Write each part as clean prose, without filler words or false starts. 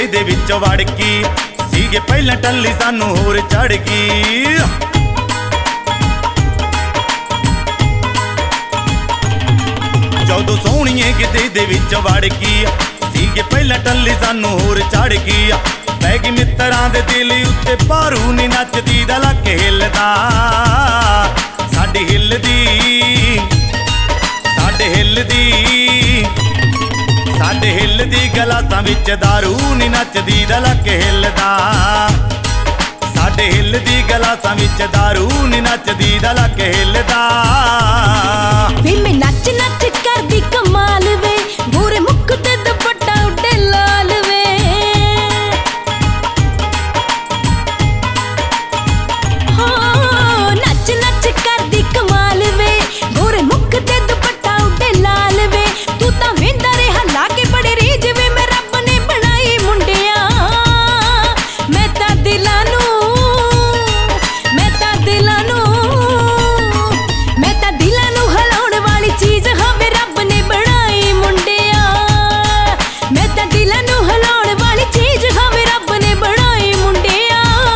ਦੇ ਵਿੱਚ ਵੜ ਗਈ ਸੀਗੇ ਪਹਿਲਾਂ ਟੱਲੀ ਸਾਨੂੰ ਹੋਰ ਚੜ ਗਈ। ਜਦੋਂ ਸੋਹਣੀਏ ਕਿਤੇ ਦੇ ਵਿੱਚ ਵੜ ਗਈ ਸੀਗੇ ਪਹਿਲਾਂ ਟੱਲੀ ਸਾਨੂੰ ਹੋਰ ਚੜ ਗਈ। ਪੈ ਗਈ ਮਿੱਤਰਾਂ ਦੇ ਦਿਲ ਉੱਤੇ ਭਾਰੂ ਨੀ ਨੱਚਦੀ ਦਾ ਲੱਕ ਹਿੱਲਦਾ ਸਾਡੀ ਹਿੱਲਦੀ ਸਾਡੇ ਹਿੱਲਦੀ ਗਲਾਸਾਂ ਵਿੱਚ ਦਾਰੂ ਨੀ ਨੱਚਦੀ ਦਾ ਲੱਕ ਹਿੱਲਦਾ ਸਾਡੇ ਹਿੱਲਦੀ ਗਲਾਸਾਂ ਵਿੱਚ ਦਾਰੂ ਨੀ ਨੱਚਦੀ ਦਾ ਲੱਕ ਹਿੱਲਦਾ। ਵੇ ਮੈਂ ਨੱਚ ਨੱਚ ਕਰਦੀ ਕਮਾਲ ਵੇ ਗੋਰੇ ਮੁੱਖ ਤੇ ਦੁਪੱਟਾ ਉੱਡੇ ਲਾਲ ਵੇ। ਹਾਂ ਨੱਚ ਨੱਚ ਕਰਦੀ ਕਮਾਲ ਵੇ ਗੋਰੇ ਮੁੱਖ ਤੇ ਦੁਪੱਟਾ ਉੱਡੇ ਲਾਲ ਵੇ। ਤੂੰ ਤਾਂ ਵੇਂਦਾ ਰਿਹਾ ਲਾ ਕੇ ਬੜੇ ਰੀਝ ਵੇ ਮੈਂ ਰੱਬ ਨੇ ਬਣਾਈ ਮੁੰਡਿਆ। ਮੈਂ ਤਾਂ ਦਿਲਾਂ ਨੂੰ ਹਿਲਾਉਣ ਵਾਲੀ ਚੀਜ਼ ਹਾਂ ਵੇ ਰੱਬ ਨੇ ਬਣਾਈ ਮੁੰਡਿਆ। ਮੈਂ ਤਾਂ ਦਿਲਾਂ ਨੂੰ ਹਿਲਾਉਣ ਵਾਲੀ ਚੀਜ਼ ਹਾਂ ਵੇ ਰੱਬ ਨੇ ਬਣਾਈ ਮੁੰਡਿਆ।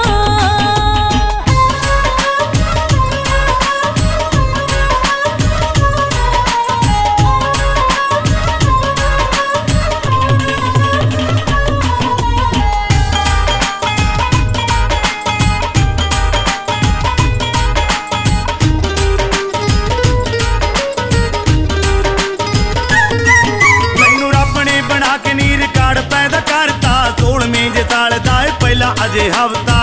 ਪੈਦਾ ਕਰਤਾ 16ਵੇਂ ਜੇ ਸਾਲ ਦਾ ਏ ਪਹਿਲਾ ਅਜੇ ਹਫ਼ਤਾ।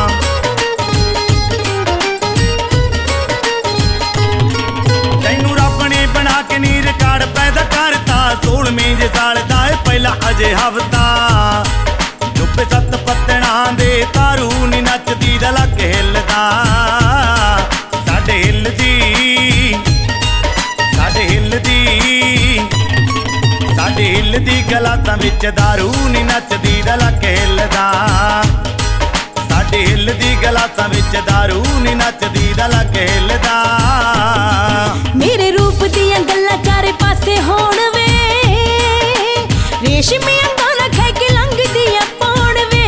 ਤੈਨੂੰ ਰੱਬ ਨੇ ਬਣਾ ਕੇ ਨੀ ਰਿਕਾਰਡ ਪੈਦਾ ਕਰਤਾ 16ਵੇਂ ਜੇ ਸਾਲ ਦਾ ਏ ਪਹਿਲਾ ਅਜੇ ਹਫ਼ਤਾ। ਡੁੱਬੇ 7 ਪੱਤਣਾਂ ਦੇ ਤਾਰੂ ਨੀ ਨੱਚਦੀ ਦਾ ਲੱਕ ਹਿੱਲਦਾ ਸਾਡੇ ਹਿੱਲਦੀ ਗਲਾਸਾਂ ਵਿੱਚ ਦਾਰੂ ਨੀ ਨੱਚਦੀ ਦਾ ਲੱਕ ਹਿੱਲਦਾ ਸਾਡੇ ਹਿੱਲਦੀ ਗਲਾਸਾਂ ਵਿੱਚ ਦਾਰੂ ਨੀ ਨੱਚਦੀ ਦਾ ਲੱਕ ਹਿੱਲਦਾ। ਮੇਰੇ ਰੂਪ ਦੀਆਂ ਗੱਲਾਂ ਚਾਰੇ ਪਾਸੇ ਹੋਣ ਵੇ ਰੇਸ਼ਮੀ ਅੰਗਾਂ ਨਾਲ ਖਹਿ ਕੇ ਲੰਘਦੀ ਆ ਪੌਣ ਵੇ।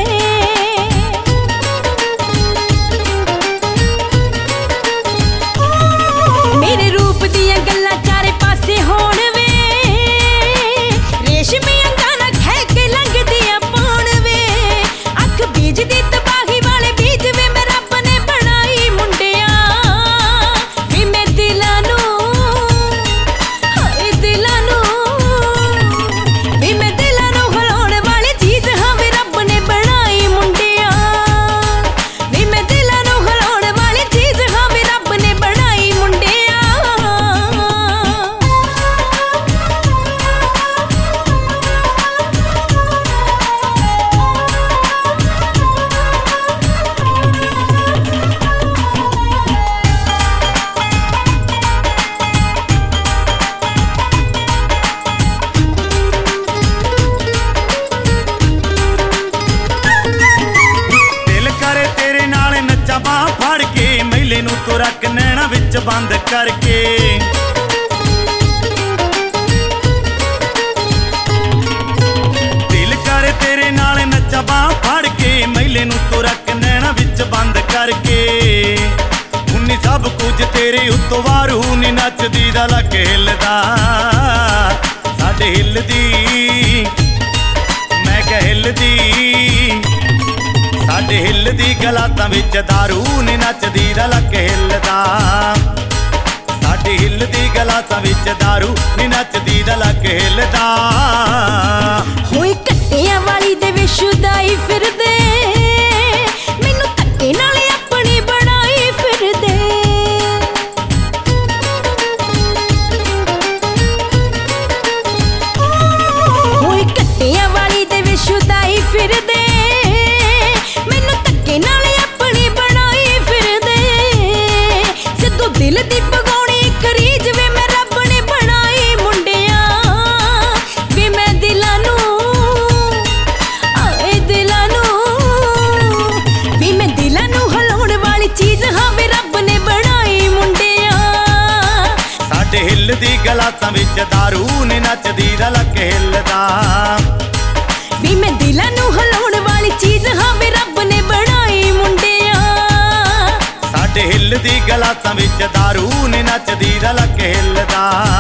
ਮੇਰੇ ਰੂਪ ਦੀਆਂ ਗੱਲਾਂ ਚਾਰੇ ਪਾਸੇ ਹੋਣ ਵੇ ਰੇਸ਼ਮੀ ਅੰਗਾਂ ਨਾਲ ਖਹਿ ਕੇ ਲੰਘਦੀ ਆ ਪੌਣ ਵੇ। ਅੱਖ ਬੀਜਦੀ ਤਬਾਹੀ ਵਾਲੇ ਬੀਜ ਵੇ ਮੈਂ ਰੱਬ ਨੇ ਬਣਾਈ ਮੁੰਡਿਆ। ਵੀ ਮੈਂ ਦਿਲਾਂ ਨੂੰ ਵੀ ਮੈਂ ਦਿਲਾਂ ਨੂੰ ਹਿਲਾਉਣ ਵਾਲੀ ਚੀਜ਼ ਹਾਂ ਵੇ ਰੱਬ ਨੇ ਬਣਾਈ ਮੁੰਡਿਆ। ਵੀ ਮੈਂ ਦਿਲਾਂ ਨੂੰ ਹਿਲਾਉਣ ਵਾਲੀ ਚੀਜ਼ ਹਾਂ ਵੇ ਰੱਬ ਨੇ ਬਣਾਈ ਮੁੰਡਿਆ। ਬਾਂਹ ਫੜ ਕੇ ਮਹਿਲੇ ਨੂੰ ਤੂੰ ਰੱਖ ਨੈਣਾ ਵਿੱਚ ਬੰਦ ਕਰਕੇ। ਦਿਲ ਕਰੇ ਤੇਰੇ ਨਾਲ ਨੱਚਾ ਬਾਂਹ ਫੜ ਕੇ ਮਹਿਲੇ ਨੂੰ ਤੂੰ ਰੱਖ ਨੈਣਾ ਵਿੱਚ ਬੰਦ ਕਰਕੇ। ਉਨੀ ਸਭ ਕੁਝ ਤੇਰੇ ਉੱਤੋਂ ਵਾਰੂ ਨੀ ਨੱਚਦੀ ਦਾ ਲੱਕ ਹਿੱਲਦਾ ਸਾਡੇ ਹਿੱਲਦੀ ਮੈਂ ਕਿਹਾ ਹਿੱਲਦੀ ਸਾਡੇ ਹਿੱਲਦੀ ਗਲਾਸਾਂ ਵਿੱਚ ਦਾਰੂ ਨੀ ਨੱਚਦੀ ਦਾ ਲੱਕ ਹਿੱਲਦਾ ਸਾਡੀ ਹਿੱਲਦੀ ਗਲਾਸਾਂ ਵਿੱਚ ਦਾਰੂ ਨੀ ਨੱਚਦੀ ਦਾ ਲੱਕ ਹਿੱਲਦਾ। ਹੋਏ ਕੱਟਿਆਂ ਵਾਲੀ ਦੇ ਵਿਸ਼ੁਦਾਈ ਫਿਰਦੇ ਮੈਨੂੰ ਧੱਕੇ ਨਾਲ ਆਪਣੀ ਬਣਾਈ ਫਿਰਦੇ। ਹੋਏ ਕੱਟਿਆਂ ਵਾਲੀ ਦੇ ਵਿਸ਼ੁਦਾਈ ਫਿਰਦੇ ਦਿਲ ਦੀ ਪਗਾਉਣੀ ਇੱਕ ਰੀਝ ਵੇ ਮੈਂ ਰੱਬ ਨੇ ਬਣਾਈ ਮੁੰਡਿਆ। ਵੀ ਮੈਂ ਦਿਲਾਂ ਨੂੰ ਵੀ ਮੈਂ ਦਿਲਾਂ ਨੂੰ ਹਿਲਾਉਣ ਵਾਲੀ ਚੀਜ਼ ਹਾਂ ਵੇ ਰੱਬ ਨੇ ਬਣਾਈ ਮੁੰਡਿਆ। ਸਾਡੇ ਹਿੱਲਦੀ ਗਲਾਸਾਂ ਵਿੱਚ ਦਾਰੂ ਨੀ ਨੱਚਦੀ ਦਾ ਲੱਕ ਹਿੱਲਦਾ ਵੀ ਮੈਂ ਦਿਲਾਂ ਨੂੰ ਹਿਲਾਉਣ ਗਲਾਸਾਂ ਵਿੱਚ ਦਾਰੂ ਨੀ ਨੱਚਦੀ ਦਾ ਲੱਕ ਹਿੱਲਦਾ।